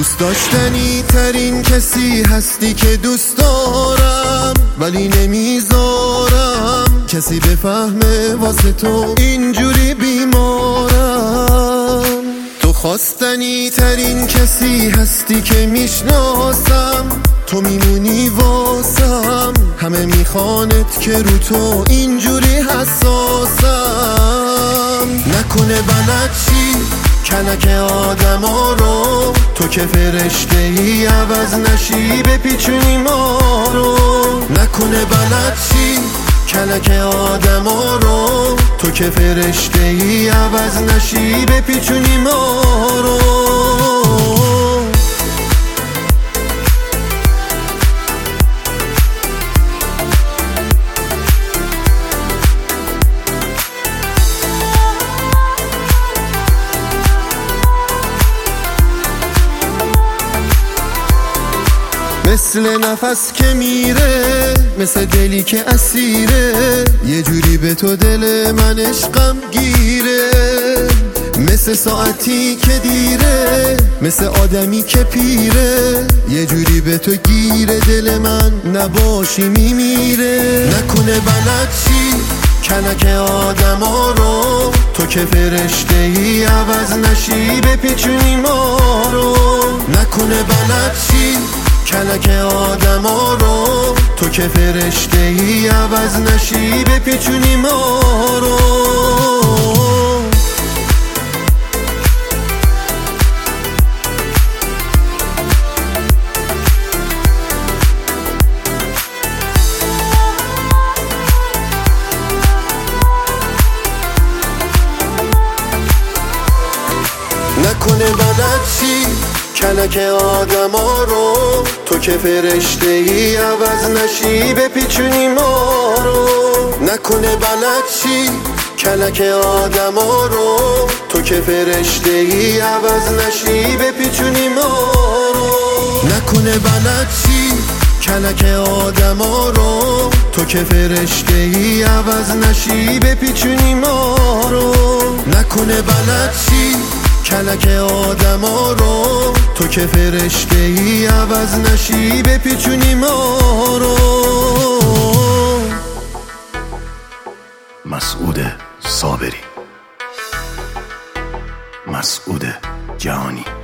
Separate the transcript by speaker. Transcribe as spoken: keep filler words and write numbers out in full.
Speaker 1: دوست داشتنی ترین کسی هستی که دوست دارم، ولی نمیذارم کسی بفهمه واسه تو اینجوری بیمارم. تو خواستنی ترین کسی هستی که میشناسم، تو میمونی واسم، همه میخوانت که رو تو اینجوری حساسم. نکنه بلد چی کلک آدم ها رو، تو که فرشته ای عوض نشی بپیچونی ما رو. نکنه بلد چی کلک آدم ها رو، تو که فرشته ای عوض نشی بپیچونی ما رو. مثل نفس که میره، مثل دلی که اسیره، یه جوری به تو دل من عشقم گیره. مثل ساعتی که دیره، مثل آدمی که پیره، یه جوری به تو گیره دل من، نباشی میمیره. نکنه بلد چی کلک آدم ها رو، تو که فرشته ای عوض نشی بپیچونی ما رو. نکنه بلد چی کلک آدم ها رو، تو که فرشته ای عوض نشی بپیچونی ما رو. نکنه بلد چی کلک آدم ها رو، تو که فرشته ای عوض نشی بپیچونی ما رو. نکنه بلد چی کلک آدم ها رو، تو که فرشته ای عوض نشی بپیچونی ما رو. نکنه بلد چی کلک آدم ها رو، تو که فرشته ای عوض نشی بپیچونی ما رو. نکنه بلد چی کلک آدم ها رو، تو که فرشته ای عوض نشی بپیچونی ما رو.
Speaker 2: مسعود صابری، مسعود جهانی.